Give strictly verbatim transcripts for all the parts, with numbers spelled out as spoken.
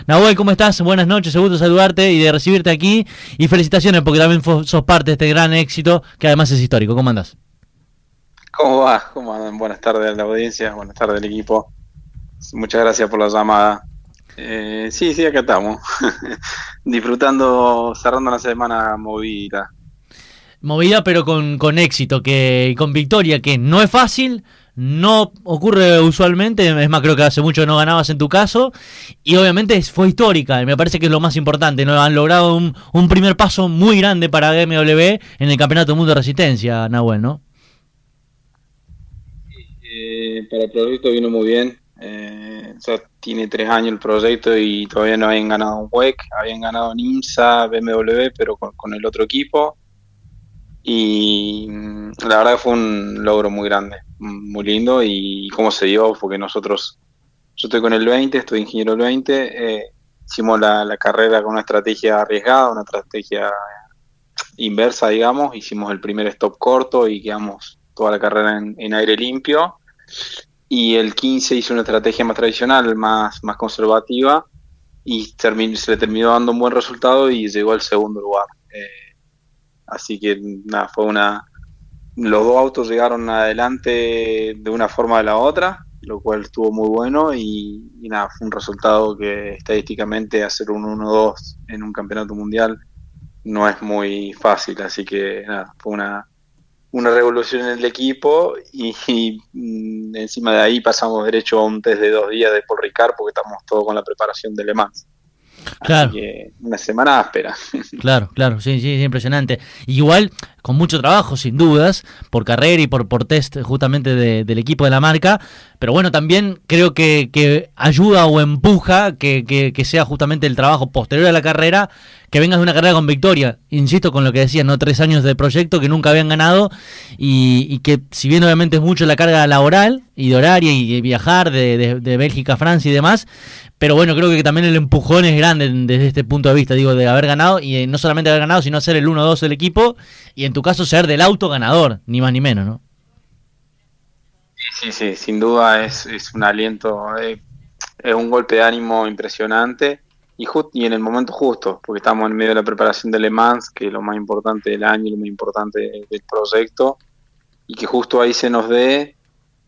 Nahuel, ¿cómo estás? Buenas noches, gusto saludarte y de recibirte aquí. Y felicitaciones porque también sos parte de este gran éxito que además es histórico. ¿Cómo andás? ¿Cómo va? ¿Cómo andan? Buenas tardes a la audiencia, buenas tardes al equipo. Muchas gracias por la llamada. Eh, sí, sí, acá estamos. Disfrutando, cerrando una semana movida. Movida pero con, con éxito que, y con victoria, que no es fácil, no ocurre usualmente, es más, creo que hace mucho no ganabas en tu caso, y obviamente fue histórica, y me parece que es lo más importante, ¿no? Han logrado un, un primer paso muy grande para B M W en el Campeonato del Mundo de Resistencia, Nahuel, ¿no? Eh, para el proyecto vino muy bien. Eh, ya tiene tres años el proyecto y todavía no habían ganado un W E C, habían ganado en IMSA, B M W, pero con, con el otro equipo. Y mm, la verdad que fue un logro muy grande, muy lindo. Y cómo se dio, porque nosotros, yo estoy con el veinte, estoy ingeniero del veinte, eh, hicimos la, la carrera con una estrategia arriesgada, una estrategia inversa, digamos. Hicimos el primer stop corto y quedamos toda la carrera en, en aire limpio. Y el quince hizo una estrategia más tradicional, más, más conservativa, y termin, se le terminó dando un buen resultado y llegó al segundo lugar. Eh, así que nada, fue una... Los dos autos llegaron adelante de una forma o de la otra, lo cual estuvo muy bueno y, y nada, fue un resultado que estadísticamente hacer un uno dos en un campeonato mundial no es muy fácil, así que nada, fue una, una revolución en el equipo y, y mm, encima de ahí pasamos derecho a un test de dos días de Paul Ricard porque estamos todos con la preparación de Le Mans. Así Claro. que una semana áspera. Claro, claro, sí, sí, es impresionante. Igual, con mucho trabajo, sin dudas, por carrera y por, por test justamente de, del equipo de la marca, pero bueno, también creo que, que ayuda o empuja que, que, que sea justamente el trabajo posterior a la carrera, que vengas de una carrera con victoria. Insisto con lo que decías, ¿no? Tres años de proyecto que nunca habían ganado y, y que si bien obviamente es mucho la carga laboral y de horaria y de viajar de, de, de Bélgica a Francia y demás, pero bueno, creo que también el empujón es grande desde este punto de vista, digo, de haber ganado, y eh, no solamente haber ganado, sino ser el uno dos del equipo, y en tu caso ser del auto ganador, ni más ni menos, ¿no? Sí, sí, sin duda es, es un aliento, eh, es un golpe de ánimo impresionante y, just, y en el momento justo, porque estamos en medio de la preparación de Le Mans, que es lo más importante del año, lo más importante del proyecto, y que justo ahí se nos dé.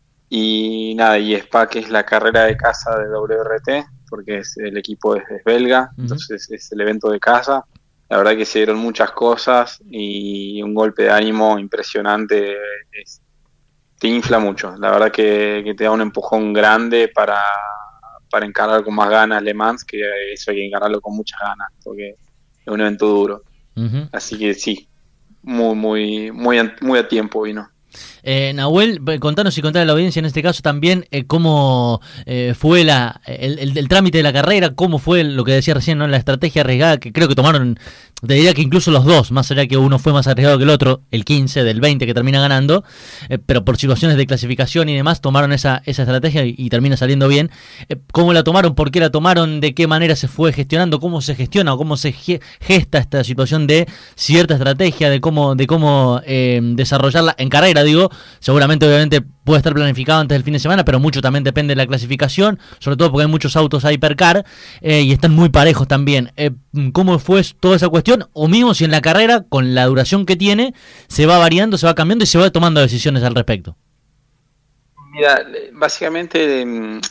Y nada, y Spa, que es la carrera de casa de W R T, porque es, el equipo es, es belga, Uh -huh. entonces es el evento de casa. La verdad que se dieron muchas cosas y un golpe de ánimo impresionante. Es, te infla mucho, la verdad que, que te da un empujón grande para, para encarar con más ganas Le Mans, que eso hay que encararlo con muchas ganas, porque es un evento duro. Uh -huh. Así que sí, muy, muy, muy, a, muy a tiempo vino. Eh, Nahuel, contanos y contar a la audiencia en este caso también eh, cómo eh, fue la el, el, el trámite de la carrera, cómo fue lo que decía recién, ¿no? La estrategia arriesgada que creo que tomaron, te diría que incluso los dos, más allá que uno fue más arriesgado que el otro, el quince del veinte que termina ganando, eh, pero por situaciones de clasificación y demás tomaron esa, esa estrategia y, y termina saliendo bien. Eh, ¿Cómo la tomaron? ¿Por qué la tomaron? ¿De qué manera se fue gestionando? ¿Cómo se gestiona o cómo se ge gesta esta situación de cierta estrategia, de cómo, de cómo eh, desarrollarla en carrera, digo? Seguramente obviamente puede estar planificado antes del fin de semana, pero mucho también depende de la clasificación, sobre todo porque hay muchos autos a hipercar eh, y están muy parejos también. Eh, ¿Cómo fue toda esa cuestión? O mismo si en la carrera, con la duración que tiene, se va variando, se va cambiando y se va tomando decisiones al respecto. Mira, básicamente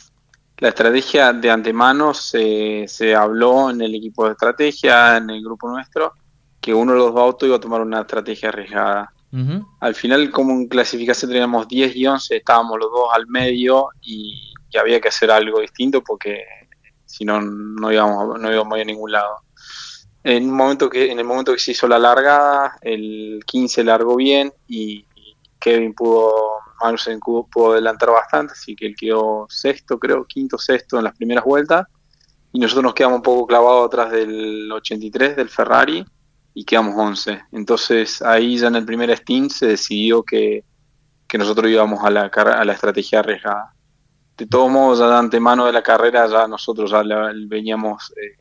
la estrategia de antemano se, se habló en el equipo de estrategia, en el grupo nuestro, que uno de los dos autos iba a tomar una estrategia arriesgada. Uh-huh. Al final, como en clasificación teníamos diez y once, estábamos los dos al medio y, y había que hacer algo distinto porque si no, no íbamos, no íbamos a ir a ningún lado. En, un momento que, en el momento que se hizo la largada, el quince largó bien y, y Kevin pudo, Magnussen pudo adelantar bastante, así que él quedó sexto, creo, quinto, sexto en las primeras vueltas y nosotros nos quedamos un poco clavados atrás del ochenta y tres del Ferrari y quedamos once. Entonces ahí ya en el primer stint se decidió que, que nosotros íbamos a la, a la estrategia arriesgada. De todos modos, ya de antemano de la carrera, ya nosotros ya la, veníamos, eh,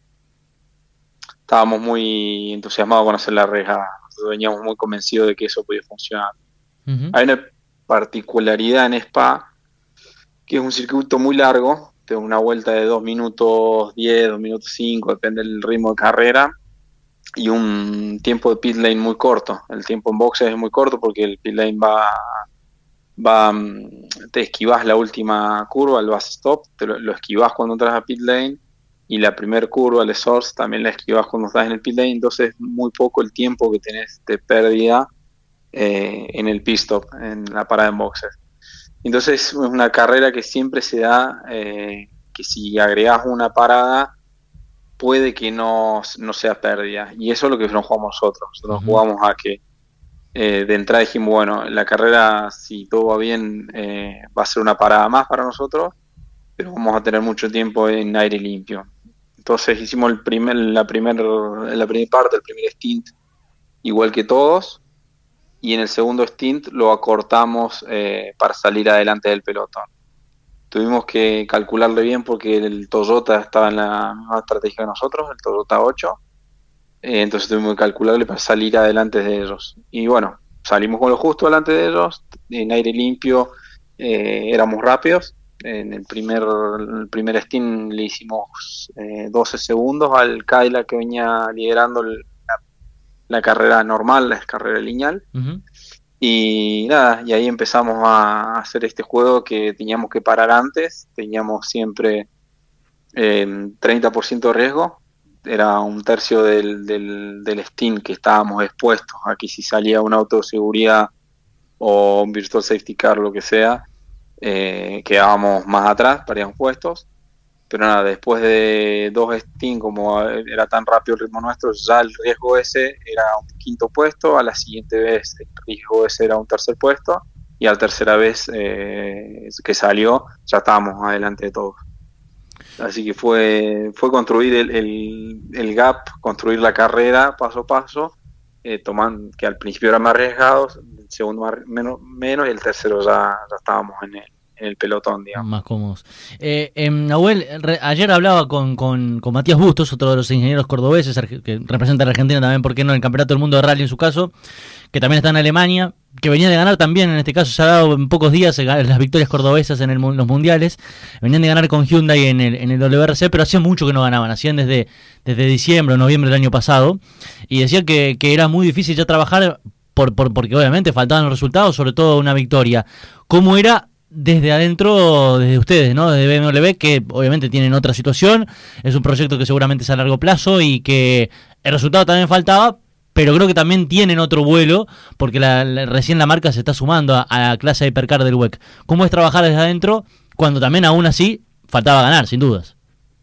estábamos muy entusiasmados con hacer la arriesgada. Nosotros veníamos muy convencidos de que eso podía funcionar. Uh-huh. Hay una particularidad en Spa, que es un circuito muy largo, de una vuelta de dos minutos diez, dos minutos cinco, depende del ritmo de carrera, y un tiempo de pit lane muy corto. El tiempo en boxes es muy corto porque el pit lane va, va te esquivas la última curva, el base stop, te lo, lo esquivas cuando entras a pit lane, y la primer curva, el source, también la esquivas cuando estás en el pit lane, entonces es muy poco el tiempo que tenés de pérdida eh, en el pit stop, en la parada en boxes. Entonces es una carrera que siempre se da, eh, que si agregás una parada, puede que no, no sea pérdida. Y eso es lo que nos jugamos nosotros. Nosotros uh-huh. jugamos a que eh, de entrada dijimos, bueno, la carrera, si todo va bien, eh, va a ser una parada más para nosotros, pero vamos a tener mucho tiempo en aire limpio. Entonces hicimos el primer, la primera la primer parte, el primer stint, igual que todos, y en el segundo stint lo acortamos eh, para salir adelante del pelotón. Tuvimos que calcularle bien porque el Toyota estaba en la misma estrategia que nosotros, el Toyota ocho, eh, entonces tuvimos que calcularle para salir adelante de ellos. Y bueno, salimos con lo justo delante de ellos, en aire limpio, eh, éramos rápidos. En el primer, el primer stint le hicimos eh, doce segundos al Cadillac que venía liderando el, la, la carrera normal, la carrera lineal. Uh-huh. Y nada, y ahí empezamos a hacer este juego que teníamos que parar antes. Teníamos siempre eh, treinta por ciento de riesgo, era un tercio del, del, del stint que estábamos expuestos. Aquí si salía un auto de seguridad o un virtual safety car, lo que sea, eh, quedábamos más atrás, paríamos puestos. Pero nada, después de dos stints, como era tan rápido el ritmo nuestro, ya el riesgo ese era un quinto puesto, a la siguiente vez el riesgo ese era un tercer puesto, y a la tercera vez eh, que salió ya estábamos adelante de todos. Así que fue fue construir el, el, el gap, construir la carrera paso a paso, eh, tomando que al principio eran más arriesgados, el segundo más, menos, menos y el tercero ya, ya estábamos en él. En el pelotón, digamos. Más cómodos. Eh, eh, Nahuel, re, ayer hablaba con, con, con Matías Bustos, otro de los ingenieros cordobeses que representa a la Argentina también, ¿por qué no?, en el Campeonato del Mundo de Rally en su caso, que también está en Alemania, que venía de ganar también, en este caso se ha dado en pocos días las victorias cordobesas en el, los mundiales, venían de ganar con Hyundai en el, en el W R C, pero hacía mucho que no ganaban, hacían desde, desde diciembre o noviembre del año pasado, y decía que, que era muy difícil ya trabajar, por, por, porque obviamente faltaban los resultados, sobre todo una victoria. ¿Cómo era desde adentro, desde ustedes, ¿no?, desde B M W, que obviamente tienen otra situación, es un proyecto que seguramente es a largo plazo y que el resultado también faltaba, pero creo que también tienen otro vuelo, porque la, la, recién la marca se está sumando a, a la clase Hypercar del W E C. ¿Cómo es trabajar desde adentro cuando también aún así faltaba ganar, sin dudas?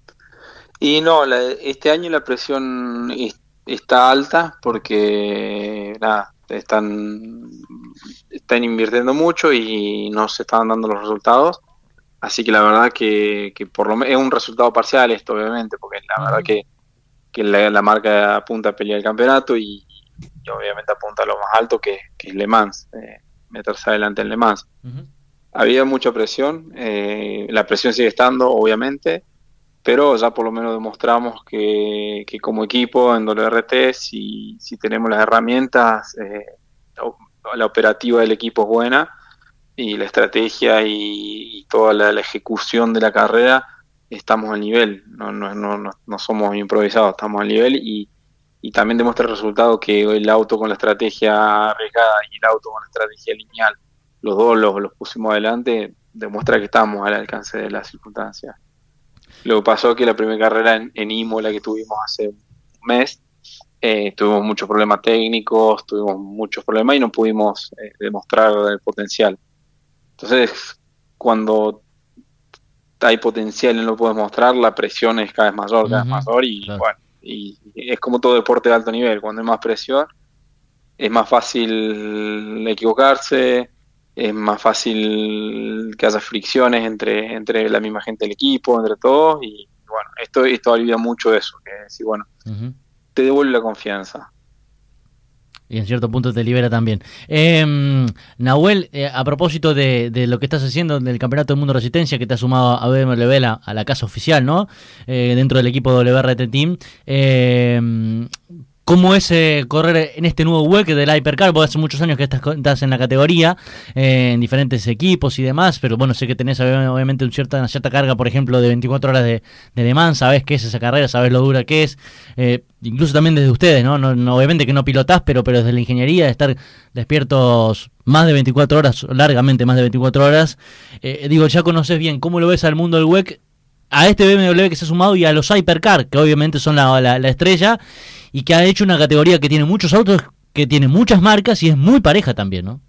Y no, la, este año la presión es, está alta porque nada, están están invirtiendo mucho y no se están dando los resultados, así que la verdad que, que por lo menos es un resultado parcial esto, obviamente, porque la uh-huh. verdad que, que la, la marca apunta a pelear el campeonato y, y obviamente apunta a lo más alto, que, que es Le Mans, eh, meterse adelante en Le Mans. Uh-huh. Había mucha presión, eh, la presión sigue estando, obviamente, pero ya por lo menos demostramos que, que como equipo en W R T, si, si tenemos las herramientas, eh, la operativa del equipo es buena y la estrategia y, y toda la, la ejecución de la carrera, estamos al nivel, no, no, no, no, no somos improvisados, estamos al nivel y, y también demuestra el resultado que el auto con la estrategia arriesgada y el auto con la estrategia lineal, los dos los, los pusimos adelante, demuestra que estamos al alcance de las circunstancias. Lo que pasó que la primera carrera en, en Imola que tuvimos hace un mes, eh, tuvimos muchos problemas técnicos, tuvimos muchos problemas y no pudimos eh, demostrar el potencial. Entonces, cuando hay potencial y no lo puedes mostrar, la presión es cada vez mayor, cada vez uh-huh, mayor y claro. Bueno, y es como todo deporte de alto nivel, cuando hay más presión es más fácil equivocarse, es más fácil que haya fricciones entre, entre la misma gente del equipo, entre todos, y bueno, esto, esto alivia mucho eso, que es decir, bueno, uh-huh. te devuelve la confianza. Y en cierto punto te libera también. Eh, Nahuel, eh, a propósito de, de lo que estás haciendo del Campeonato del Mundo de Resistencia, que te ha sumado a B M W a, a la casa oficial, ¿no? Eh, dentro del equipo W R T Team, eh, ¿Cómo es eh, correr en este nuevo W E C del Hypercar? Vos hace muchos años que estás, estás en la categoría, eh, en diferentes equipos y demás, pero bueno, sé que tenés obviamente un cierta, una cierta carga, por ejemplo, de veinticuatro horas de, de Le Mans, sabés qué es esa carrera, sabés lo dura que es, eh, incluso también desde ustedes, ¿no? No, no obviamente que no pilotás, pero, pero desde la ingeniería, de estar despiertos más de veinticuatro horas, largamente más de veinticuatro horas, eh, digo, ya conocés bien cómo lo ves al mundo del W E C, a este B M W que se ha sumado y a los Hypercar, que obviamente son la, la, la estrella, y que ha hecho una categoría que tiene muchos autos, que tiene muchas marcas y es muy pareja también, ¿no?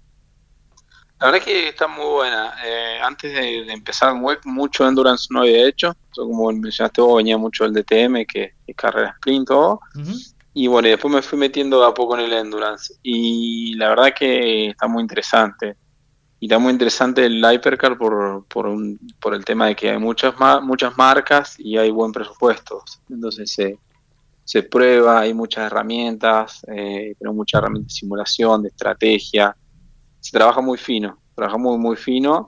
La verdad es que está muy buena. Eh, antes de, de empezar en W E C, mucho Endurance no había hecho. Yo, como mencionaste vos, venía mucho el D T M, que es carrera sprint, todo. Uh-huh. Y bueno, y después me fui metiendo de a poco en el Endurance. Y la verdad que está muy interesante. Y está muy interesante el Hypercar por, por, un, por el tema de que hay muchas, muchas marcas y hay buen presupuesto. Entonces se... Eh, se prueba, hay muchas herramientas, eh, tenemos muchas herramientas de simulación, de estrategia, se trabaja muy fino, trabaja muy muy fino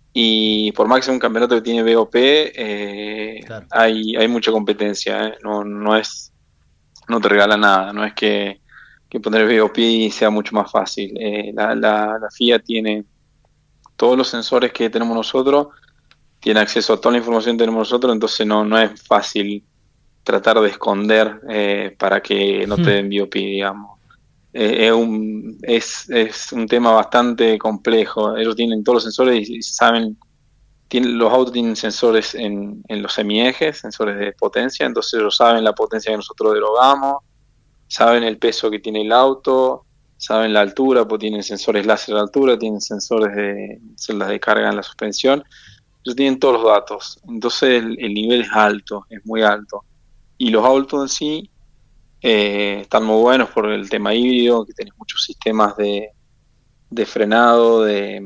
y por máximo un campeonato que tiene B O P eh, claro. hay, hay mucha competencia, eh. no, no es, no te regala nada, no es que, que poner B O P sea mucho más fácil, eh, la, la, la F I A tiene todos los sensores que tenemos nosotros, tiene acceso a toda la información que tenemos nosotros, entonces no, no es fácil tratar de esconder eh, para que no te den B O P, digamos. Eh, es, un, es, es un tema bastante complejo. Ellos tienen todos los sensores y saben, tienen, los autos tienen sensores en, en los semiejes, sensores de potencia, entonces ellos saben la potencia que nosotros derogamos, saben el peso que tiene el auto, saben la altura, pues tienen sensores láser de altura, tienen sensores de celdas de carga en la suspensión, ellos tienen todos los datos, entonces el, el nivel es alto, es muy alto. Y los autos en sí eh, están muy buenos por el tema híbrido, que tenés muchos sistemas de, de frenado, de,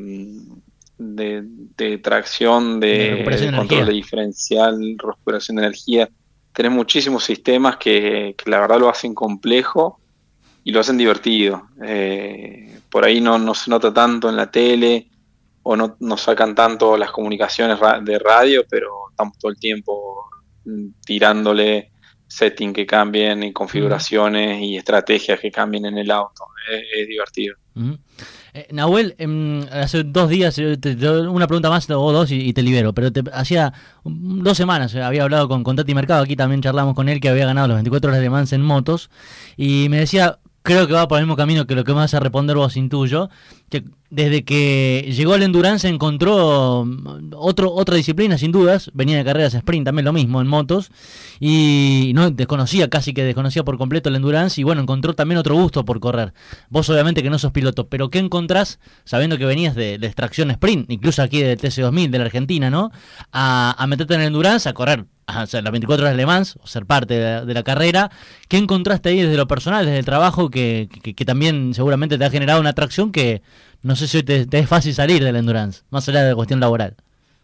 de, de tracción, de, de, de control de diferencial, recuperación de energía. Tenés muchísimos sistemas que, que la verdad lo hacen complejo y lo hacen divertido. Eh, por ahí no, no se nota tanto en la tele o no, no sacan tanto las comunicaciones de radio, pero estamos todo el tiempo tirándole setting que cambien y configuraciones uh-huh. y estrategias que cambien en el auto. Es, es divertido. Uh-huh. eh, Nahuel, eh, hace dos días, te, te, una pregunta más o dos y, y te libero, pero te, hacía dos semanas eh, había hablado con, con Tati Mercado, aquí también charlamos con él, que había ganado las veinticuatro horas de Le Mans en motos, y me decía, creo que va por el mismo camino que lo que vas a responder vos, intuyo, que desde que llegó al Endurance encontró otro, otra disciplina, sin dudas, venía de carreras sprint, también lo mismo, en motos, y no desconocía, casi que desconocía por completo el Endurance, y bueno, encontró también otro gusto por correr. Vos obviamente que no sos piloto, pero ¿qué encontrás, sabiendo que venías de, de extracción sprint, incluso aquí del T C dos mil, de la Argentina, ¿no? A, a meterte en el Endurance, a correr, o sea, las veinticuatro horas de Le Mans, o ser parte de la, de la carrera. ¿Qué encontraste ahí desde lo personal, desde el trabajo, que, que, que también seguramente te ha generado una atracción que no sé si hoy te, te es fácil salir del Endurance, más allá de la cuestión laboral?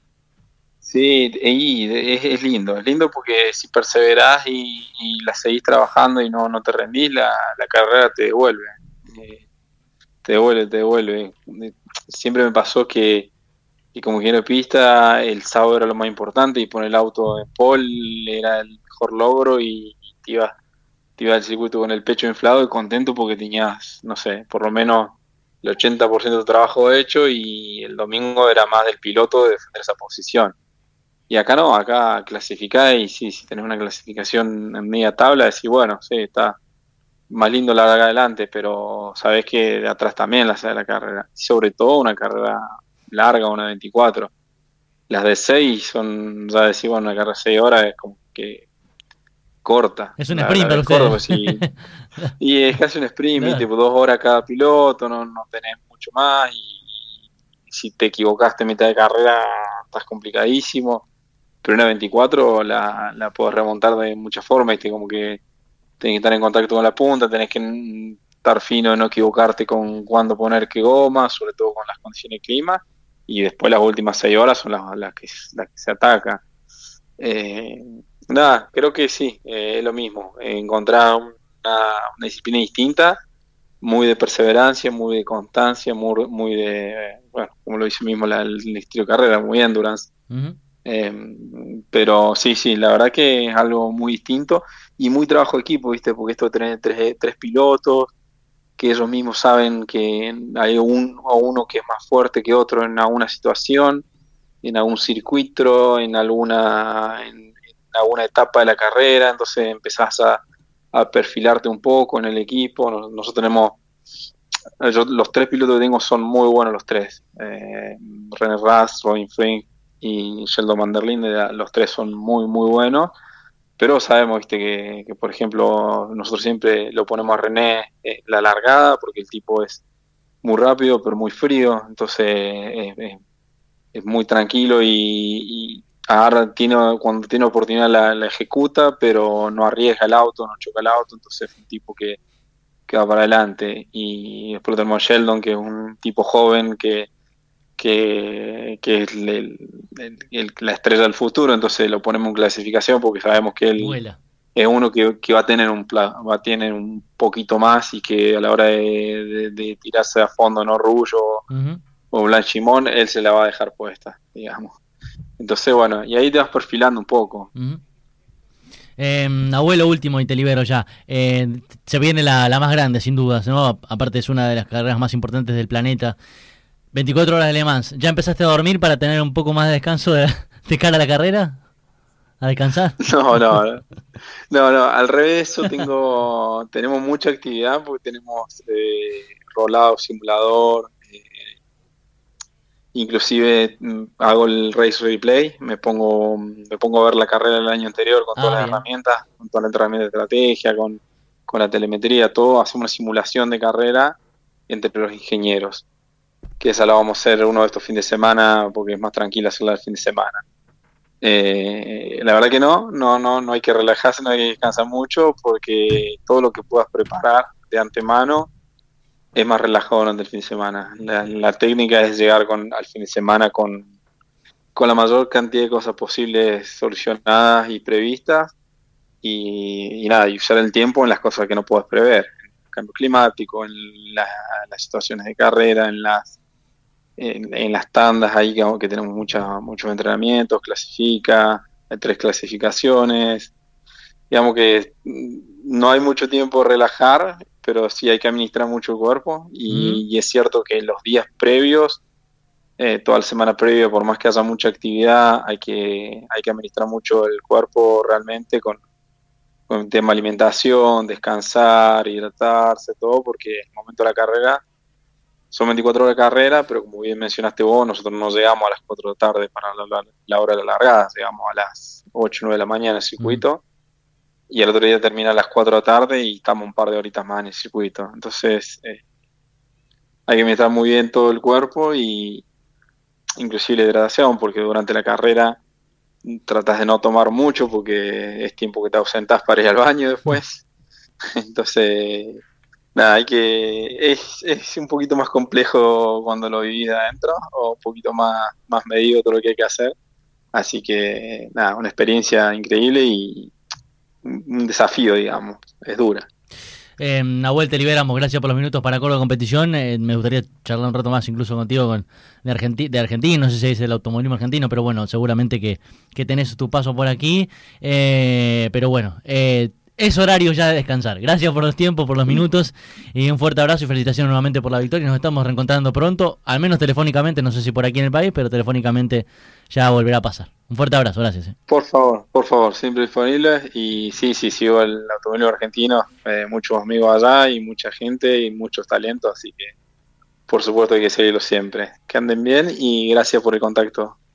Sí, y es, es lindo, es lindo porque si perseverás y, y la seguís trabajando y no, no te rendís, la, la carrera te devuelve, eh, te devuelve, te devuelve. Siempre me pasó que, que como ingeniero de pista el sábado era lo más importante y poner el auto en pole era el mejor logro y, y te ibas te iba al circuito con el pecho inflado y contento porque tenías, no sé, por lo menos el ochenta por ciento de trabajo hecho y el domingo era más del piloto de defender esa posición. Y acá no, acá clasificás y sí, si tenés una clasificación en media tabla, decís, bueno, sí, está más lindo la larga adelante, pero sabés que de atrás también la sale la carrera. Sobre todo una carrera larga, una veinticuatro. Las de seis son, ya decís, bueno, una carrera de seis horas es como que corta. Es un sprint para ustedes. Sí. Y es casi un sprint, claro. Tipo dos horas cada piloto, no, no tenés mucho más y, y si te equivocaste en mitad de carrera estás complicadísimo, pero una veinticuatro la, la podés remontar de muchas formas, ¿viste? Como que tenés que estar en contacto con la punta, tenés que estar fino, no equivocarte con cuándo poner qué goma, sobre todo con las condiciones de clima, y después las últimas seis horas son las, las, que, las que se ataca. Eh, nada, creo que sí, eh, es lo mismo, encontrar una, una disciplina distinta, muy de perseverancia, muy de constancia, muy, muy de, bueno, como lo dice mismo la, el estilo de carrera, muy endurance. Uh-huh. Eh, pero sí, sí, la verdad que es algo muy distinto y muy trabajo de equipo, ¿viste? Porque esto tiene tres, tres pilotos que ellos mismos saben que hay un, o uno que es más fuerte que otro en alguna situación, en algún circuito, en alguna, en, en alguna etapa de la carrera, entonces empezás a, a perfilarte un poco en el equipo. Nos- Nosotros tenemos, yo- los tres pilotos que tengo son muy buenos los tres. Eh, René Rast, Robin Frink y Sheldon Van der Linde, los tres son muy, muy buenos. Pero sabemos, viste, que, que, por ejemplo, nosotros siempre lo ponemos a René eh, la largada, porque el tipo es muy rápido, pero muy frío, entonces eh, es, es muy tranquilo y, y agarra, tiene, cuando tiene oportunidad la, la ejecuta, pero no arriesga el auto, no choca el auto, entonces es un tipo que, que va para adelante. Y después tenemos a Sheldon, que es un tipo joven que, que, que es el- el- el- la estrella del futuro, entonces lo ponemos en clasificación porque sabemos que él Vuela. es uno que, que va a tener un pla- va a tener un poquito más y que a la hora de, de- de tirarse a fondo, no Rullo Ujú, o Blanchimón, él se la va a dejar puesta, digamos. Entonces, bueno, y ahí te vas perfilando un poco. ujú. Eh, abuelo último y te libero ya. Eh, se viene la, la más grande, sin dudas, ¿no? Aparte es una de las carreras más importantes del planeta. veinticuatro horas de Le Mans. ¿Ya empezaste a dormir para tener un poco más de descanso de, de cara a la carrera? ¿A descansar? No, no, no, no, no, al revés, yo tengo, tenemos mucha actividad porque tenemos eh, rolado, simulador, eh, inclusive mm, hago el race replay, me pongo, me pongo a ver la carrera del año anterior con Ah, todas las bien. herramientas, con todas las herramientas de estrategia, con, con la telemetría, todo, hacemos una simulación de carrera entre los ingenieros, que esa la vamos a hacer uno de estos fines de semana porque es más tranquila hacerla el fin de semana. Eh, la verdad que no, no, no, no hay que relajarse, no hay que descansar mucho porque todo lo que puedas preparar de antemano es más relajado durante el fin de semana. La, la técnica es llegar con, al fin de semana con, con la mayor cantidad de cosas posibles solucionadas y previstas y, y nada, y usar el tiempo en las cosas que no puedes prever, en el cambio climático, en la- las situaciones de carrera, en las en, en las tandas ahí que, que tenemos mucha, muchos entrenamientos, clasifica, hay tres clasificaciones, digamos que mm, no hay mucho tiempo de relajar, pero sí hay que administrar mucho el cuerpo Mm, y, y es cierto que los días previos, eh, toda la semana previa, por más que haya mucha actividad, hay que, hay que administrar mucho el cuerpo realmente con, con el tema alimentación, descansar, hidratarse, todo, porque en el momento de la carrera son veinticuatro horas de carrera, pero como bien mencionaste vos, nosotros no llegamos a las cuatro de la tarde para la, la- la hora de la largada, llegamos a las ocho o nueve de la mañana en el mm. circuito y el otro día termina a las cuatro de la tarde y estamos un par de horitas más en el circuito. Entonces eh, hay que meter muy bien todo el cuerpo y inclusive la hidratación, porque durante la carrera tratas de no tomar mucho porque es tiempo que te ausentás para ir al baño después. Entonces nada, hay que, es, es un poquito más complejo cuando lo vivís de adentro, o un poquito más, más medido todo lo que hay que hacer. Así que, nada, una experiencia increíble y un un desafío, digamos, es dura. Eh, Nahuel, te liberamos. Gracias por los minutos para Córdoba Competición. Eh, me gustaría charlar un rato más incluso contigo con, de, Argenti de Argentina. No sé si es el automovilismo argentino, pero bueno, seguramente que, que tenés tu paso por aquí. Eh, pero bueno, eh, es horario ya de descansar. Gracias por los tiempos, por los minutos. Y un fuerte abrazo y felicitaciones nuevamente por la victoria. Nos estamos reencontrando pronto, al menos telefónicamente. No sé si por aquí en el país, pero telefónicamente ya volverá a pasar. Un fuerte abrazo. Gracias. eh. Por favor, por favor, siempre disponible. Y sí, sí, sigo el automovilismo argentino, eh, muchos amigos allá y mucha gente y muchos talentos, así que por supuesto hay que seguirlo siempre. Que anden bien y gracias por el contacto.